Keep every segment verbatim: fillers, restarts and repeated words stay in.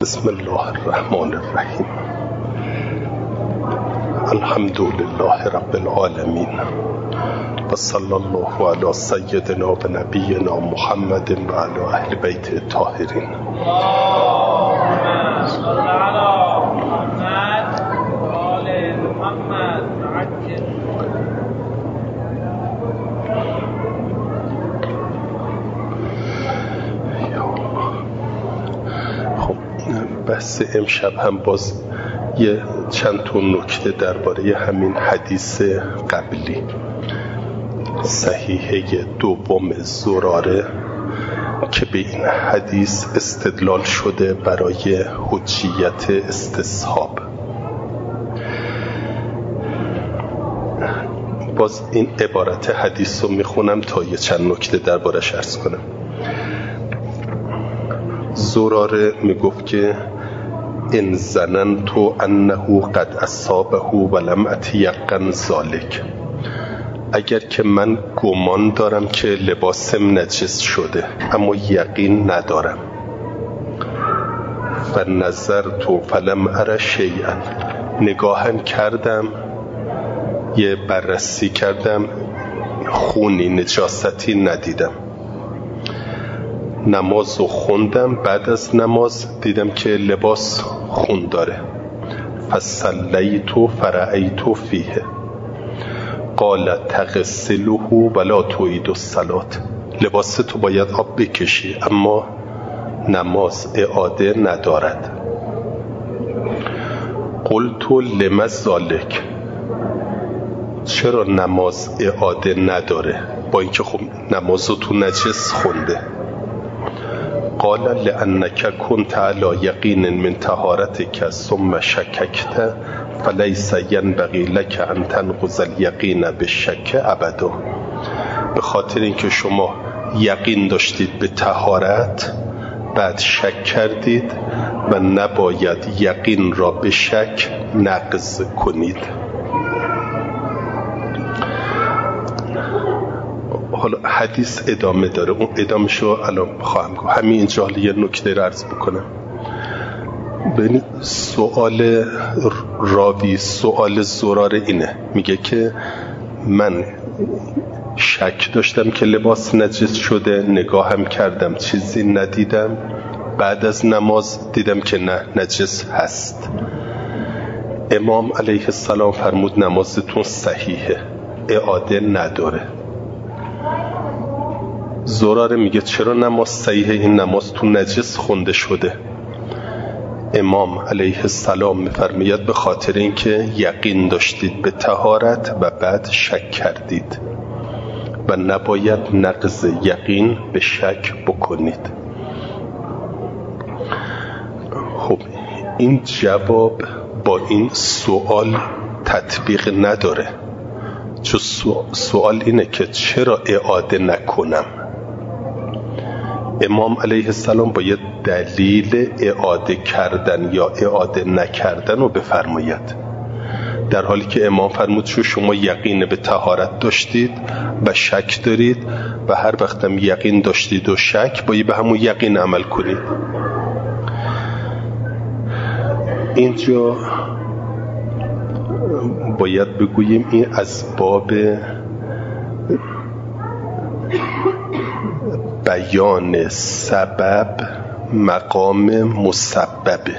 بسم الله الرحمن الرحیم. الحمد لله رب العالمین و صلی الله علی سیدنا و نبینا محمد و علی اهل بیت الطاهرین. اللهم صل علی محمد و آل محمد عجل. بحث امشب هم باز یه چند تا نکته درباره همین حدیث قبلی صحیحه دوم زراره که به این حدیث استدلال شده برای حجیت استصحاب. باز این عبارت حدیث رو میخونم تا یه چند نکته دربارش عرض کنم. زراره میگفت که ان ظننت انه قد اصابه ولم اتیقن ذلک، اگر که من گمان دارم که لباسم نجس شده اما یقین ندارم. فنظرت فلم ار شیئا، نگاهم کردم، یه بررسی کردم، خونی نجاستی ندیدم. نماز رو خوندم، بعد از نماز دیدم که لباس خون داره. فصلیت فرأیت فیه قال تغسله ولا تعید الصلاة، لباس تو باید آب بکشی اما نماز اعاده ندارد. قلت لم ذلک، چرا نماز اعاده نداره با اینکه خب نماز تو نجس خونده؟ قال لأنك كنت على يقين من طهارتك ثم شككت فليس ينبغي لك أن تنقض اليقين بالشك ابدا. به خاطر اینکه شما یقین داشتید به طهارت بعد شک کردید و نباید یقین را به شک نقض کنید. حالا حدیث ادامه داره، اون ادامه شو الان خواهم گفت. همین اینجا یه نکته رو عرض بکنم. ببینید سوال راوی، سوال زراره اینه، میگه که من شک داشتم که لباس نجس شده، نگاهم کردم چیزی ندیدم، بعد از نماز دیدم که نه نجس هست. امام علیه السلام فرمود نمازتون صحیحه، اعاده نداره. زراره میگه چرا نماز صحیحه؟ این نماز تو نجس خونده شده. امام علیه السلام میفرماید به خاطر اینکه یقین داشتید به طهارت و بعد شک کردید و نباید نقض یقین به شک بکنید. خب این جواب با این سوال تطبیق نداره، چون سوال اینه که چرا اعاده نکنم. امام علیه السلام باید دلیل اعاده کردن یا اعاده نکردن رو بفرماید، در حالی که امام فرمود چون شما یقین به طهارت داشتید و شک دارید و هر وقتم یقین داشتید و شک باید به همون یقین عمل کنید. اینجا باید بگوییم این از باب بیان سبب مقام مسببه.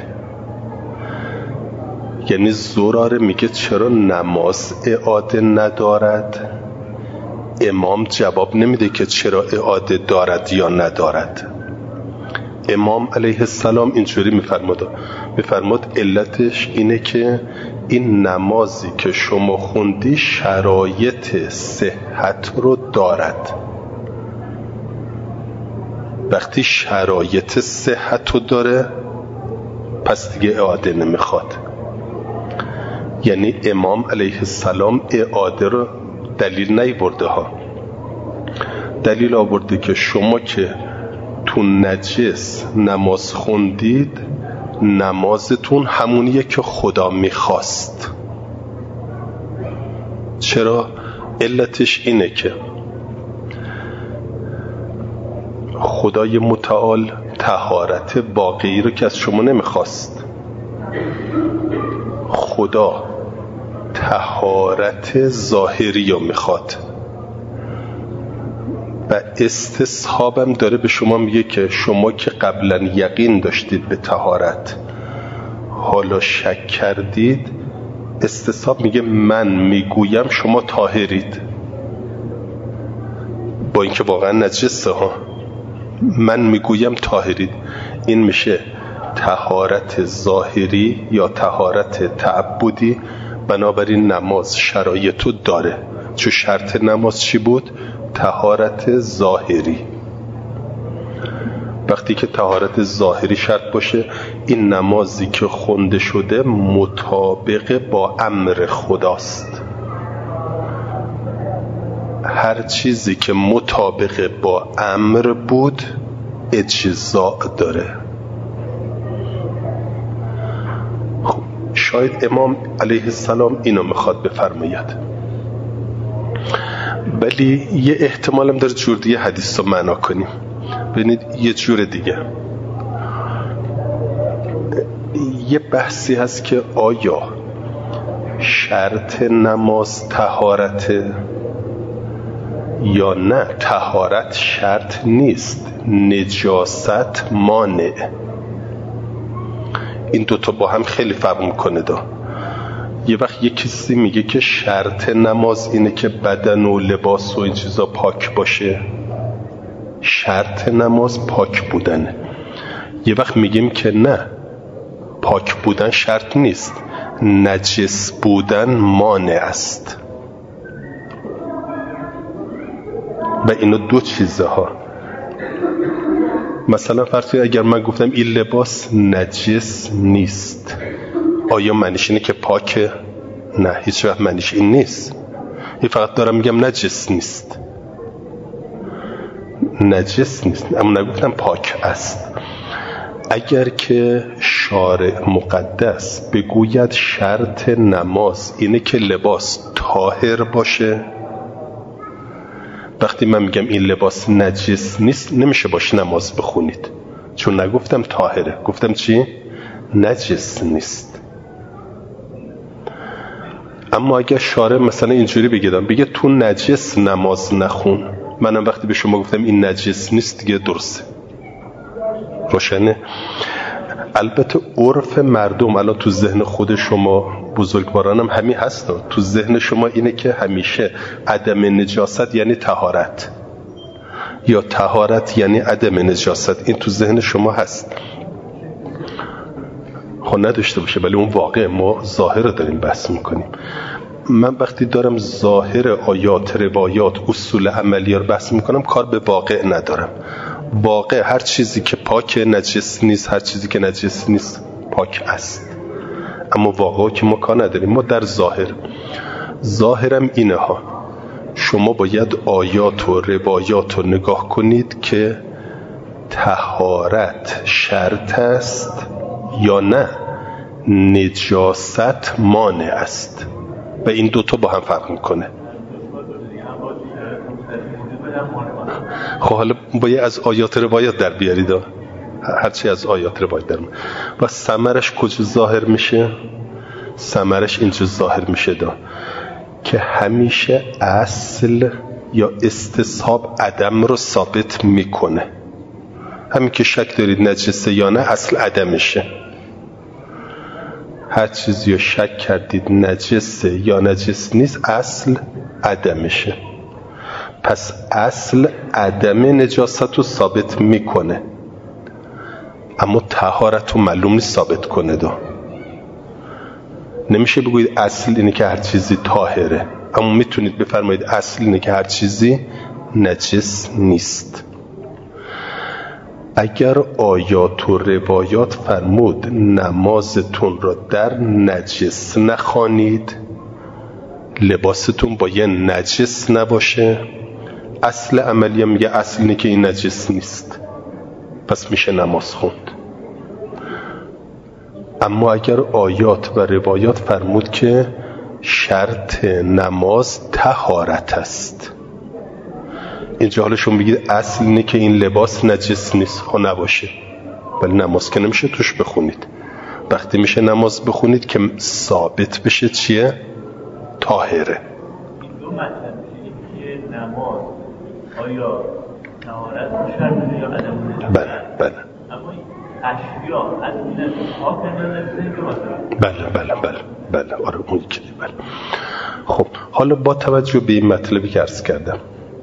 یعنی زراره میگه چرا نماز اعاده ندارد، امام جواب نمیده که چرا اعاده دارد یا ندارد. امام علیه السلام اینجوری میفرماد میفرماد علتش اینه که این نمازی که شما خوندی شرایط صحت رو دارد. وقتی شرایط صحت رو داره پس دیگه اعاده نمیخواد. یعنی امام علیه السلام اعاده رو دلیل نیورده ها، دلیل آورده که شما که تو نجس نماز خوندید نمازتون همونیه که خدا میخواست. چرا؟ علتش اینه که خدای متعال طهارت واقعی رو که از شما نمیخواست. خدا طهارت ظاهری رو میخواد و استصحابم داره به شما میگه که شما که قبلا یقین داشتید به طهارت، حالا شک کردید، استصحاب میگه من میگویم شما طاهرید، با اینکه واقعا نجسه ها، من میگویم طاهرید. این میشه طهارت ظاهری یا طهارت تعبدی. بنابراین نماز شرایطو داره. چون شرط نماز چی بود؟ طهارت ظاهری. وقتی که طهارت ظاهری شرط باشه، این نمازی که خونده شده مطابق با امر خداست. هر چیزی که مطابق با امر بود اجزاء داره. خب شاید امام علیه السلام اینو میخواد بفرماید، ولی یه احتمالم داره جور دیگه حدیث رو معنا کنیم. ببینید یه جور دیگه، یه بحثی هست که آیا شرط نماز طهارته یا نه طهارت شرط نیست، نجاست مانع. این دوتا با هم خیلی فرق میکنه. دا یه وقت یه کسی میگه که شرط نماز اینه که بدن و لباس و این چیزا پاک باشه، شرط نماز پاک بودنه. یه وقت میگیم که نه، پاک بودن شرط نیست، نجس بودن مانع است. و اینو دو چیزه ها. مثلا فرض کنید اگر من گفتم این لباس نجس نیست، آیا معنیش اینه که پاکه؟ نه، هیچ وقت معنیش این نیست. این فقط دارم میگم نجس نیست، نجس نیست، اما نگفتم پاک است. اگر که شارع مقدس بگوید شرط نماز اینه که لباس طاهر باشه، وقتی من میگم این لباس نجس نیست نمیشه باش نماز بخونید، چون نگفتم طاهره، گفتم چی؟ نجس نیست. اما اگر شارع مثلا اینجوری بگیدم بگه تو نجس نماز نخون، منم وقتی به شما گفتم این نجس نیست دیگه درسته، روشنه. البته عرف مردم الان تو ذهن خود شما بزرگوارانم همین هست، تو ذهن شما اینه که همیشه عدم نجاست یعنی طهارت، یا طهارت یعنی عدم نجاست. این تو ذهن شما هست. خب نداشته باشه، ولی اون واقع ما ظاهر رو داریم بحث میکنیم. من وقتی دارم ظاهر آیات، روایات، اصول عملی رو بحث میکنم کار به واقع ندارم. واقع هر چیزی که پاک نجس نیست، هر چیزی که نجس نیست پاک است. اما واقعا که ما کار نداریم، ما در ظاهر. ظاهرم اینه ها، شما باید آیات و روایات رو نگاه کنید که طهارت شرط است یا نه نجاست مانع است، و این دوتا با هم فرق میکنه. خب حالا باید از آیات روایات در بیارید، هرچی از آیات روایات در میارید. و ثمرش کجا ظاهر میشه؟ ثمرش اینجا ظاهر میشه دا که همیشه اصل یا استصحاب عدم رو ثابت میکنه. همین که شک دارید نجسه یا نه، اصل عدمشه. هر چیزی رو شک کردید نجسه یا نجس نیست، اصل عدمشه. پس اصل عدم نجاست رو ثابت میکنه، اما طهارت رو معلوم نیست ثابت کنه. دا نمیشه بگوید اصل اینه که هر چیزی طاهره، اما میتونید بفرمایید اصل اینه که هر چیزی نجس نیست. اگر آیات و روایات فرمود نمازتون را در نجس نخوانید، لباستون باید نجس نباشه، اصل عملی میگه اصل اینه که این نجس نیست، پس میشه نماز خوند. اما اگر آیات و روایات فرمود که شرط نماز طهارت است، اینجا حالا شما بگید اصل اینه که این لباس نجس نیست، خب نباشه، ولی نماز که نمیشه توش بخونید. وقتی میشه نماز بخونید که ثابت بشه چیه؟ طاهره. این دو مطلب میشه که نماز آیا طهارت رو شرط یا عدم؟ بله بله. اما اشیا از این پاک نمیشه که مثلا بله بله بله بله آره اون یکی بله. خب حالا با توجه به این مطلبی که عرض کردم،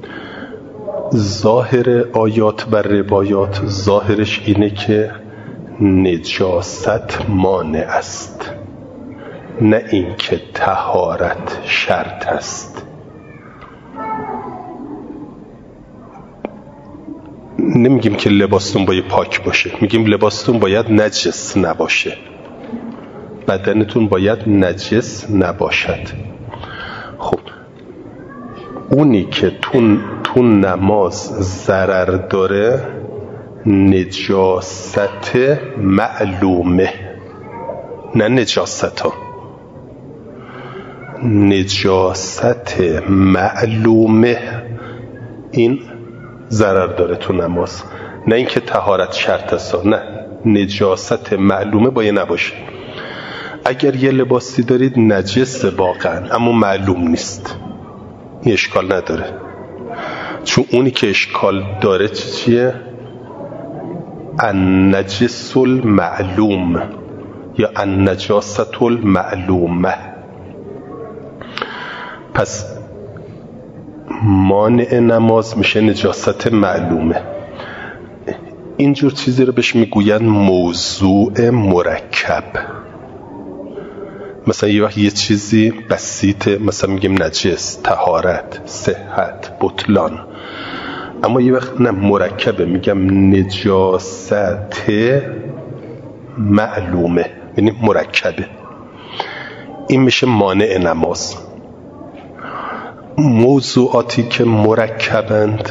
ظاهر آیات و روایات ظاهرش اینه که نجاست مانع است، نه این که طهارت شرط است. نمیگیم که لباستون باید پاک باشه، میگیم لباستون باید نجس نباشه، بدنتون باید نجس نباشد. خب اونی که تو تو نماز ضرر داره نجاست معلومه، نه نجاست ها، نجاست معلومه این ضرر داره تو نماز، نه اینکه طهارت شرط است، نه نجاست معلومه باید نباشه. اگر یه لباسی دارید نجس واقعا اما معلوم نیست، این اشکال نداره، چون اونی که اشکال داره چی چیه؟ النجس المعلوم یا النجاست المعلومه. پس مانع نماز میشه نجاست معلومه. اینجور چیزی رو بهش میگوین موضوع مرکب. مثلا یه وقت یه چیزی بسیطه، مثلا میگیم نجس، طهارت، صحت، بطلان، اما یه وقت نه مرکبه، میگم نجاست معلومه، یعنی مرکبه. این میشه مانع نماز. موضوعاتی که مرکبند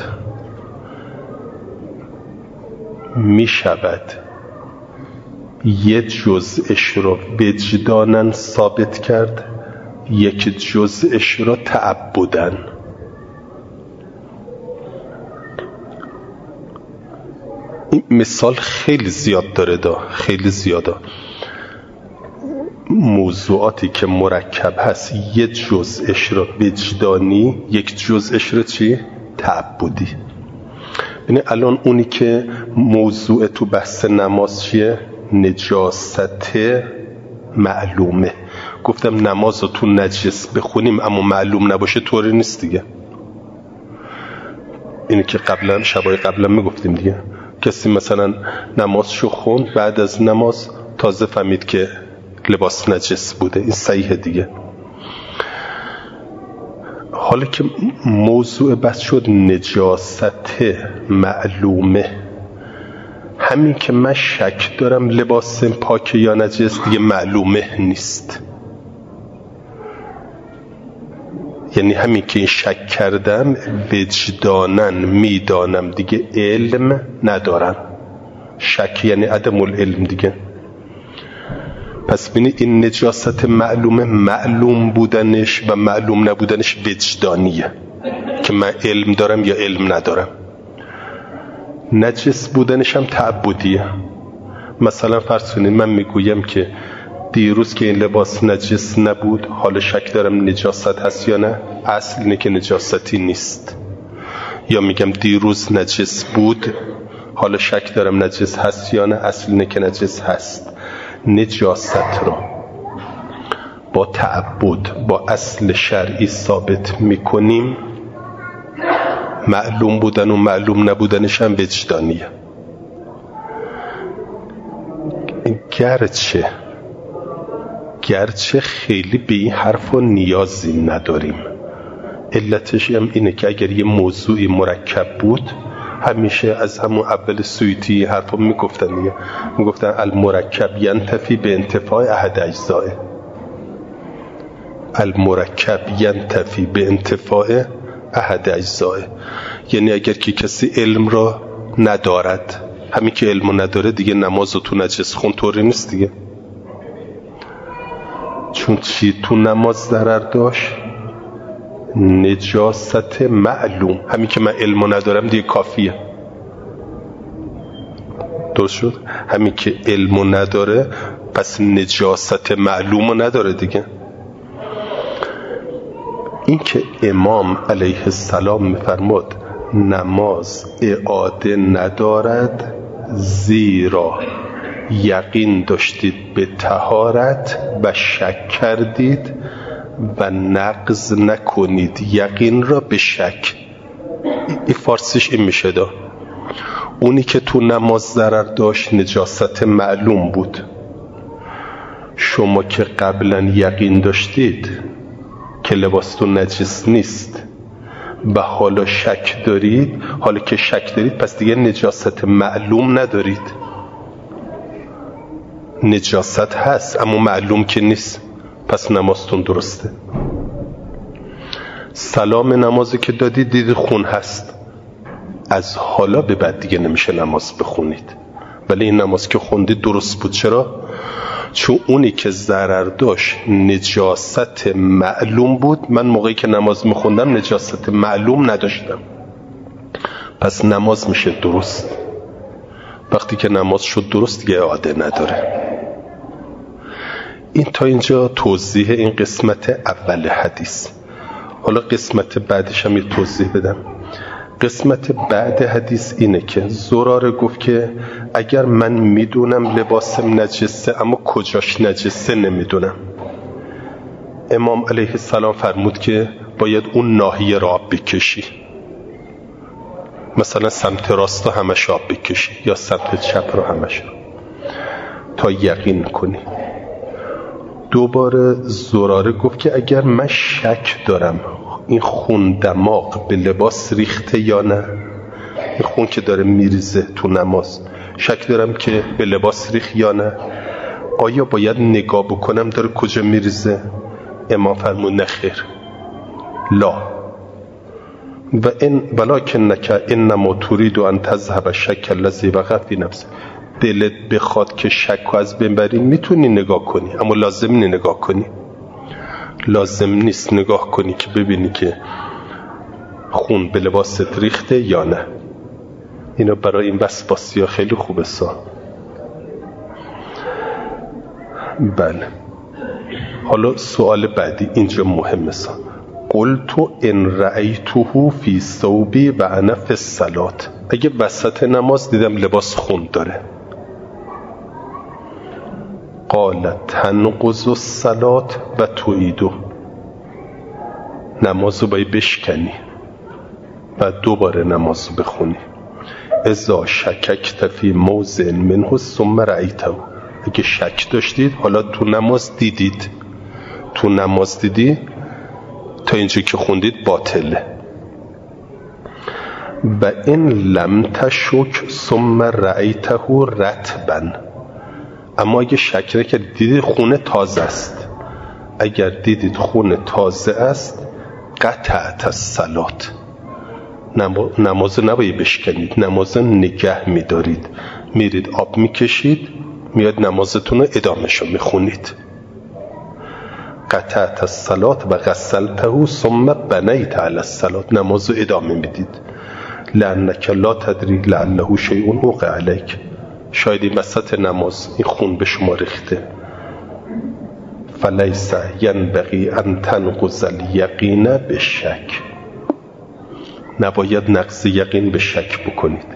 میشود یه جزءش رو وجدانن ثابت کرد، یک جزءش رو تعبدن. این مثال خیلی زیاد داره دا خیلی زیاده. موضوعاتی که مرکب هست یه جزءش رو وجدانی، یک جزءش رو چی؟ تعبدی. یعنی الان اونی که موضوع تو بحث نماز چیه؟ نجاست معلومه. گفتم نماز رو تو نجس بخونیم اما معلوم نباشه طوری نیست دیگه. اینی که قبلا شبای قبلا میگفتیم دیگه، کسی مثلا نمازشو خوند، بعد از نماز تازه فهمید که لباس نجس بوده، این صحیح دیگه. حالا که موضوع بس شد نجاست معلومه، همین که من شک دارم لباس پاکه یا نجس دیگه معلومه نیست. یعنی همین که این شک کردم وجدانن میدانم دیگه علم ندارم. شک یعنی عدم العلم دیگه. پس بینید این نجاست معلومه، معلوم بودنش و معلوم نبودنش وجدانیه که من علم دارم یا علم ندارم. نجس بودنش هم تعبدیه. مثلا فرض کنید من میگویم که دیروز که این لباس نجس نبود، حالا شک دارم نجاست هست یا نه، اصل اینه که نجاستی نیست. یا میگم دیروز نجس بود، حالا شک دارم نجس هست یا نه، اصل اینه که نجس هست. نجاست را با تعبد با اصل شرعی ثابت میکنیم، معلوم بودن و معلوم نبودنش هم وجدانیه. گرچه گرچه خیلی به این حرفا نیازی نداریم. علتش هم اینه که اگر یه موضوعی مرکب بود، همیشه از همون اول سویتی حرفا میگفتن دیگه، میگفتن المرکب ینتفی به انتفاع احد اجزائه. المرکب ینتفی به انتفاع احد اجزائه، یعنی اگر که کسی علم را ندارد، همین که علمو نداره دیگه نمازو تو نجس خون طوری نیست دیگه. چون چی تو نماز ضرر داشت؟ نجاست معلوم. همین که من علمو ندارم دیگه کافیه. درست شد؟ همین که علمو نداره پس نجاست معلومو نداره دیگه. این که امام علیه السلام میفرمود نماز اعاده ندارد زیرا یقین داشتید به طهارت و شک کردید و نقض نکنید یقین را به شک. این فارسیش این میشه دا. اونی که تو نماز ضرر داشت نجاست معلوم بود. شما که قبلا یقین داشتید که لباستون نجس نیست و حالا شک دارید، حالا که شک دارید پس دیگه نجاست معلوم ندارید. نجاست هست اما معلوم که نیست، پس نمازتون درسته. سلام نمازی که دادید دیدید خون هست، از حالا به بعد دیگه نمیشه نماز بخونید. ولی این نماز که خوندید درست بود. چرا؟ چون اونی که ضرر داشت نجاست معلوم بود. من موقعی که نماز میخوندم نجاست معلوم نداشتم، پس نماز میشه درست. وقتی که نماز شد درست دیگه اعاده نداره. این تا اینجا توضیح این قسمت اول حدیث. حالا قسمت بعدش هم یه توضیح بدم. قسمت بعد حدیث اینه که زراره گفت که اگر من میدونم لباسم نجسه اما کجاش نجسه نمیدونم، امام علیه السلام فرمود که باید اون ناحیه را آب بکشی، مثلا سمت راست همش آب بکشی یا سمت چپ را همش، تا یقین کنی. دوباره زراره گفت که اگر من شک دارم این خون دماغ به لباس ریخته یا نه، این خون که داره میریزه تو نماز شک دارم که به لباس ریخت یا نه، آیا باید نگاه بکنم داره کجا میریزه؟ امام فرمود نه خیر، لا و ان ولکنک انما تريد ان تذهب الشک الذی وقع فی نفسک. دلت بخواد که شک از بین بری میتونی نگاه کنی، اما لازم نی نگاه کنی. لازم نیست نگاه کنی که ببینی که خون به لباست ریخته یا نه. اینا برای این وسواسی ها خیلی خوبه سا. بله، حالا سوال بعدی اینجا مهمه سا. قلت ان رأیته فی ثوبی و انا فی الصلاة. اگه وسط نماز دیدم لباس خون داره، قال تنقض الصلاة و تعیدو. نمازو باید بشکنی و دوباره نمازو بخونی. اذا شککت فی موضع منه ثم رأیته. اگه شک داشتید، حالا تو نماز دیدید، تو نماز دیدی تا اینجا که خوندید باطله. و این لم تشک ثم رأیته رطبا. اما اگه شک که دیدید خون تازه است، اگر دیدید خون تازه است قطعت الصلاة. نماز نباید بشکنید، نماز نگه میدارید، میرید آب میکشید، میاد نمازتون رو ادامهشو میخونید. قطعت الصلاة و غسلته ثم بنیت علی الصلاة. نماز رو ادامه میدید. لأنک لا تدری لعله شیء وقع علیک. شاید این وسط نماز این خون به شما ریخته. فلیس ینبغی ان تنقض الیقین بالشک. نباید نقض یقین به شک بکنید.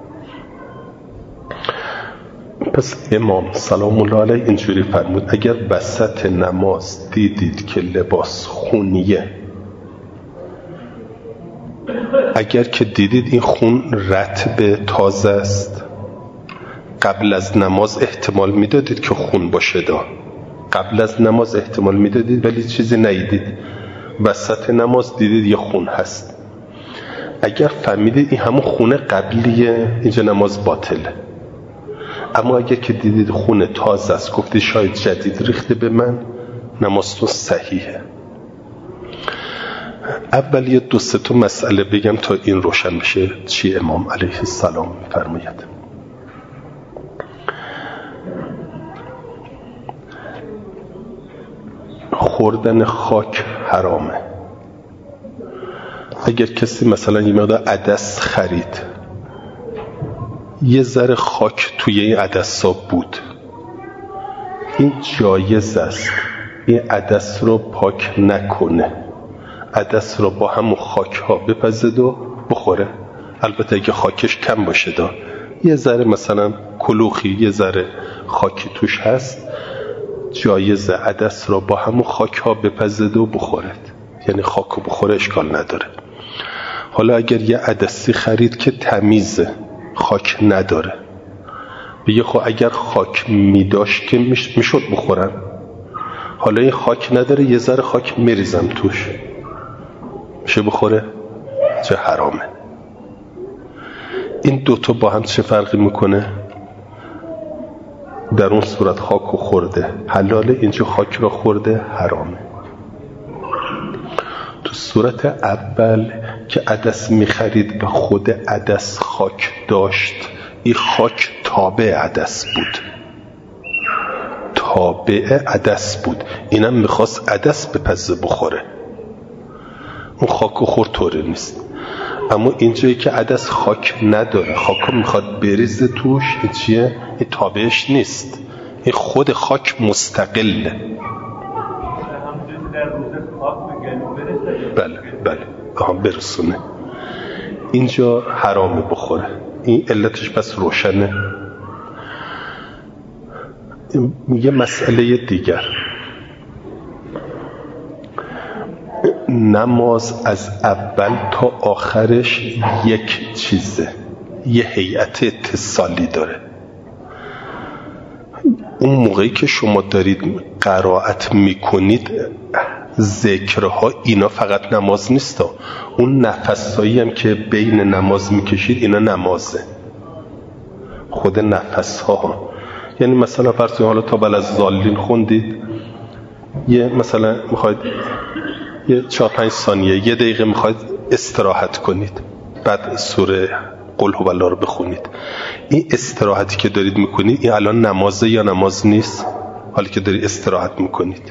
پس امام سلام الله علیه اینجوری فرمود اگر وسط نماز دیدید که لباس خونیه، اگر که دیدید این خون رطب تازه است، قبل از نماز احتمال میدادید که خون باشه دا، قبل از نماز احتمال میدادید ولی چیزی ندیدید، وسط نماز دیدید یه خون هست، اگر فهمیدید این همون خون قبلیه، اینجا نماز باطله. اما اگر که دیدید خون تازه است، گفتید شاید جدید ریخته به من، نمازتون صحیحه. اول یه دو سه تا مسئله بگم تا این روشن بشه چی امام علیه السلام فرماید. خوردن خاک حرامه. اگر کسی مثلا یه مقدار عدس خرید یه ذره خاک توی این عدسا بود، این جایز است این عدس رو پاک نکنه، عدس رو با همون خاک ها بپزد و بخوره. البته اگه خاکش کم باشه دا یه ذره مثلا کلوخی یه ذره خاکی توش هست، جایز عدس رو با همون خاک ها بپزد و بخورد، یعنی خاک رو بخوره اشکال نداره. حالا اگر یه عدسی خرید که تمیزه خاک نداره، بگه خب اگر خاک میداشت که میشد بخورم، حالا این خاک نداره یه ذره خاک میریزم توش، میشه بخوره؟ چه حرامه. این دوتا با هم چه فرقی میکنه؟ در اون صورت خاک رو خورده حلاله، اینجا خاک رو خورده حرامه. تو صورت اول که عدس میخرید و خود عدس خاک داشت، این خاک تابع عدس بود، تابع عدس بود، اینم میخواست عدس بپزه بخوره، اون خاک و خور طوره نیست. اما اینجایی که عدس خاک نداره، خاک میخواد بریزه توش، این چیه؟ این تابعش نیست، این خود خاک مستقله. بله بله آها برسونه، اینجا حرامه بخوره. این علتش پس روشنه. یه مسئله دیگر، نماز از اول تا آخرش یک چیزه، یه هیئت اتصالی داره. اون موقعی که شما دارید قرائت میکنید ذکرها، اینا فقط نماز نیست، اون نفسایی هم که بین نماز میکشید اینا نمازه، خود نفسها. یعنی مثلا فرض حالا تا بل از ضالین خوندید، یه مثلا میخواید یه چهار پنج ثانیه یه دقیقه میخواید استراحت کنید، بعد سوره قل هو الله رو بخونید، این استراحتی که دارید میکنید این الان نمازه یا نماز نیست؟ حالی که دارید استراحت میکنید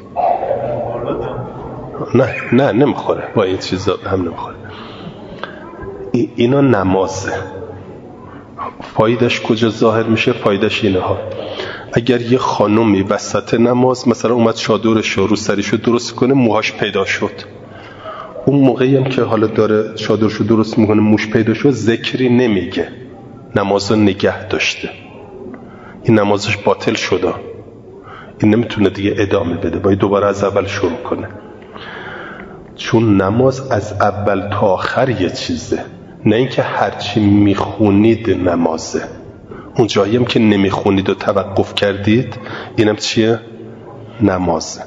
نه نه نمیخوره، با این چیزا هم نمیخوره. ای اینا نمازه. فایدهش کجا ظاهر میشه؟ فایدهش اینه ها، اگر یه خانومی وسط نماز مثلا اومد چادرش رو رو سریشو درست کنه، موهاش پیدا شد، اون موقعی هم که حالا داره چادرشو درست میکنه موش پیدا شد، ذکری نمیگه، نمازو نگه داشته، این نمازش باطل شده، این نمیتونه دیگه ادامه بده، باید دوباره از اول شروع کنه. چون نماز از اول تا آخر یه چیزه، نه اینکه هرچی میخونید نمازه. اون جایی هم که نمیخونید و توقف کردید اینم چیه؟ نمازه.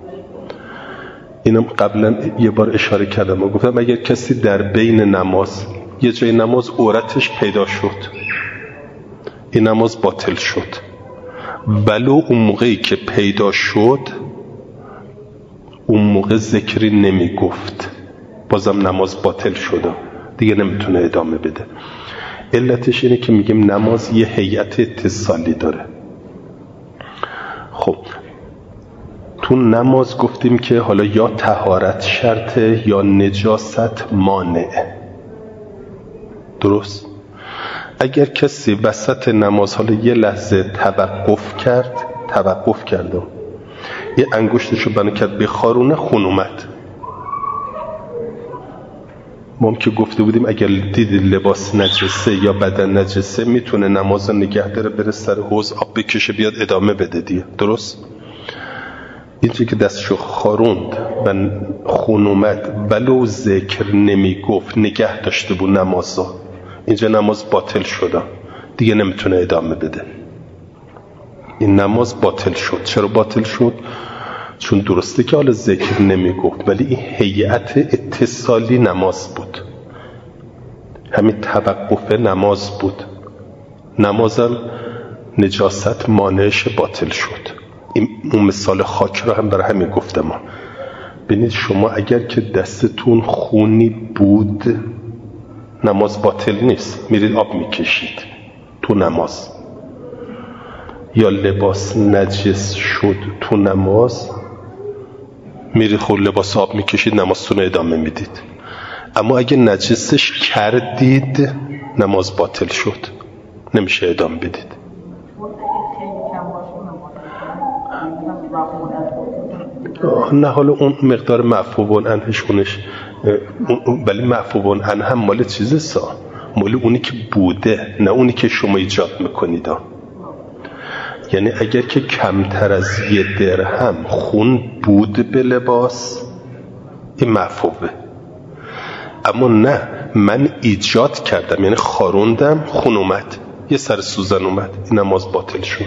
اینم قبلا یه بار اشاره کردم و گفتم اگر کسی در بین نماز یه جای نماز عورتش پیدا شد، این نماز باطل شد، ولو اون موقعی که پیدا شد اون موقع ذکری نمی گفت، بازم نماز باطل شده، دیگه نمیتونه ادامه بده. علتش اینه که میگیم نماز یه هیئت اتصالی داره. خب تو نماز گفتیم که حالا یا طهارت شرطه یا نجاست مانعه، درست؟ اگر کسی وسط نماز حالا یه لحظه توقف کرد توقف کرد یه انگشتشو بنا کرد بخارونه، خون اومد، ما هم که گفته بودیم اگر دیدی لباس نجسه یا بدن نجسه میتونه نماز نگه داره، بره سر حوض آب بکشه بیاد ادامه بده دیگه، درست؟ اینجا که دستشو خاروند و خون اومد ولو ذکر نمی گفت، نگه داشته بود نمازا، اینجا نماز باطل شده، دیگه نمیتونه ادامه بده، این نماز باطل شد. چرا باطل شد؟ چون درسته که حالا ذکر نمی گفت ولی این هیئت اتصالی نماز بود، همین توقف نماز بود، نمازم نجاست مانعش باطل شد. این اون مثال خاک رو هم برای همین گفتم ما. ببینید شما اگر که دستتون خونی بود نماز باطل نیست، میرید آب میکشید تو نماز، یا لباس نجس شد تو نماز میرید خود لباس آب میکشید نمازتون ادامه میدید. اما اگه نجسش کردید نماز باطل شد، نمیشه ادامه بدید. نه حالا اون مقدار معفوون عنهشونش، ولی معفوون عنه هم مال چیزه سا، مال اونی که بوده، نه اونی که شما ایجاد میکنید. یعنی اگر که کمتر از یه درهم خون بود به لباس، این معفوه. اما نه، من ایجاد کردم، یعنی خاروندم، خون اومد، یه سر سوزن اومد، این نماز باطل شد.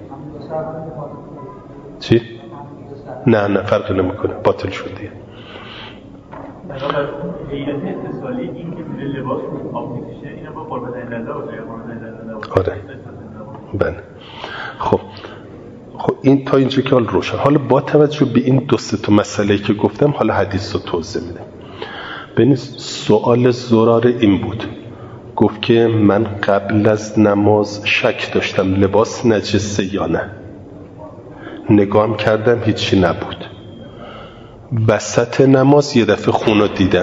چی؟ نه نه فرق نمیکنه، باطل شد دیگه. حیلت اتصالی این که میره لباس رو آب میکشه، اینو با قربت اینلنده باشه یا قربت اینلنده باشه؟ آره بله. خب خب این تا اینجا که حال روشن. حالا با توجه به این دو سه تا مسئله که گفتم، حالا حدیث رو توضیح میدم. ببینید سوال زراره این بود، گفت که من قبل از نماز شک داشتم لباس نجسه یا نه، نگاهم کردم هیچی نبود، وسط نماز یه دفعه خون رو دیدم.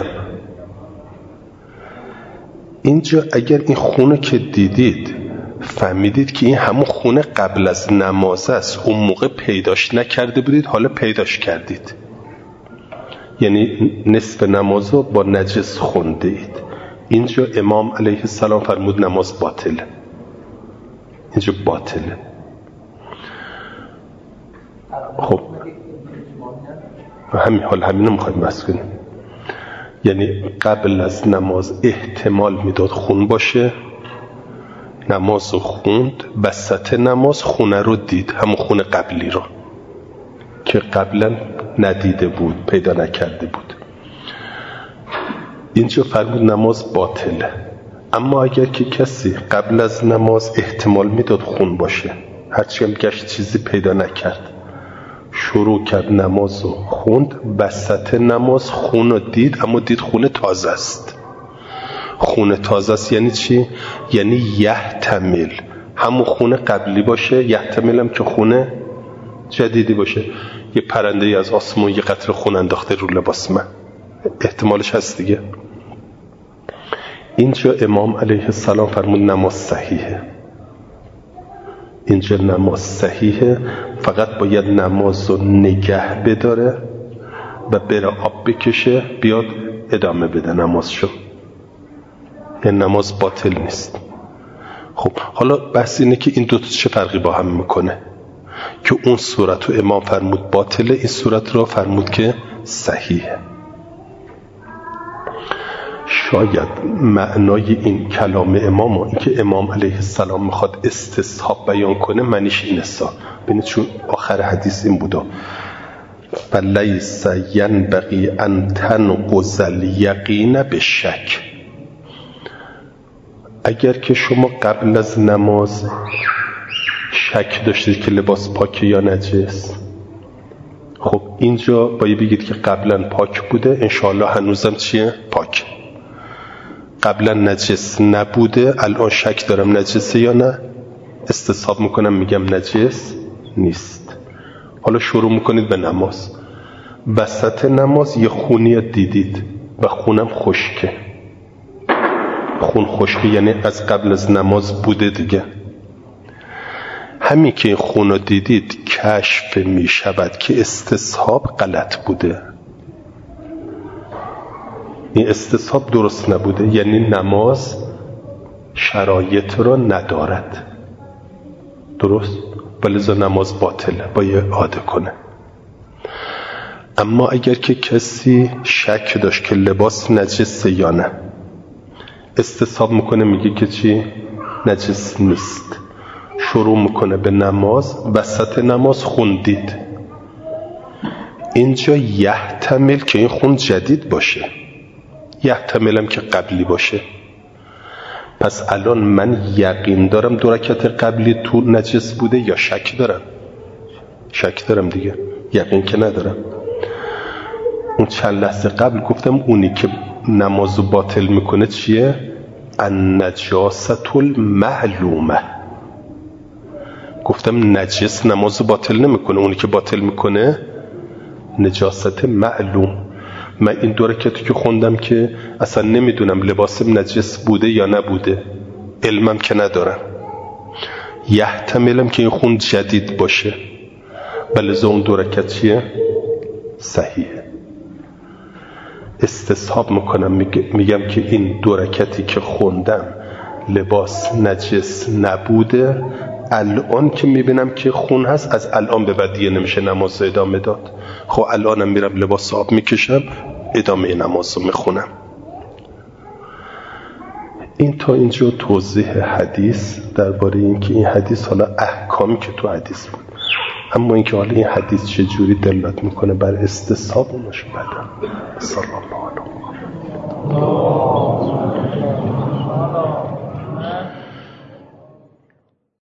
اینجا اگر این خون رو که دیدید فهمیدید که این همون خون قبل از نماز است، اون موقع پیداش نکرده بودید، حالا پیداش کردید، یعنی نصف نماز رو با نجس خونده اید، اینجا امام علیه السلام فرمود نماز باطله، اینجا باطله. خب همین حال همین رو میخوایم بس کنیم، یعنی قبل از نماز احتمال میداد خون باشه، نماز رو خوند، وسط نماز خونه رو دید، همون خون قبلی رو که قبلا ندیده بود، پیدا نکرده بود، اینجا فرمود نماز باطله. اما اگر که کسی قبل از نماز احتمال میداد خون باشه، هرچی هم گشت چیزی پیدا نکرد، شروع کرد نماز رو خوند، وسط نماز خون رو دید، اما دید خون تازه است. خون تازه است یعنی چی؟ یعنی یحتمل همون خون قبلی باشه، یحتمل هم که خون جدیدی باشه. یه پرنده ای از آسمون یه قطره خون انداخته رو لباس من، احتمالش هست دیگه. اینجا امام علیه السلام فرمود نماز صحیحه، اینجا نماز صحیحه، فقط باید نماز رو نگه بداره و بره آب بکشه بیاد ادامه بده نمازشو، یعنی نماز باطل نیست. خب حالا بحث اینه که این دو تا چه فرقی با هم میکنه، که اون صورت رو امام فرمود باطله، این صورت رو فرمود که صحیحه. شاید معنای این کلام امام و این که امام علیه السلام میخواد استصحاب بیان کنه معنیش این است. ببینید چون آخر حدیث این بوده فلیس ینبغی ان تنقض الیقین بالشک. اگر که شما قبل از نماز شک داشتید که لباس پاکه یا نجس، خب اینجا باید بگید که قبلا پاک بوده، انشاءالله هنوزم چیه؟ پاک. قبلا نجس نبوده، الان شک دارم نجسه یا نه، استصحاب میکنم میگم نجس نیست. حالا شروع میکنید به نماز، وسط نماز یه خونی دیدید و خونم خشکه، خون خشکه یعنی از قبل از نماز بوده دیگه. همین که این خون رو دیدید کشف میشود که استصحاب غلط بوده، این استصحاب درست نبوده، یعنی نماز شرایط رو ندارد، درست؟ ولذا نماز باطله، باید اعاده کنه. اما اگر که کسی شک داشت که لباس نجسه یا نه، استصحاب میکنه میگه که چی؟ نجس نیست، شروع میکنه به نماز، وسط نماز خون دید، اینجا یحتمل که این خون جدید باشه، یحتملم که قبلی باشه. پس الان من یقین دارم دو رکعت قبلی تو نجس بوده یا شک دارم؟ شک دارم دیگه، یقین که ندارم. اون چند لحظه قبل گفتم اونی که نمازو باطل میکنه چیه؟ النجاست المعلومه. گفتم نجس نمازو باطل نمیکنه، اونی که باطل میکنه نجاست معلوم. من این دو رکعتی که خوندم که اصلا نمیدونم لباسم نجس بوده یا نبوده، علمم که ندارم، یحتملم که این خون جدید باشه، بلکه اون دو رکعت چیه؟ صحیحه. استصحاب میکنم میگم که این دو رکعتی که خوندم لباس نجس نبوده، الان که میبینم که خون هست از الان به بعد دیگه نمیشه نماز ادامه داد. خب الانم میرم لباس آب میکشم ادامه نماز رو میخونم. این تا اینجا توضیح حدیث درباره این که این حدیث حالا احکامی که تو حدیث بود، اما این که حالا این حدیث چجوری دلالت میکنه بر استصحاب اونش بدم. صلی الله علیه و آله.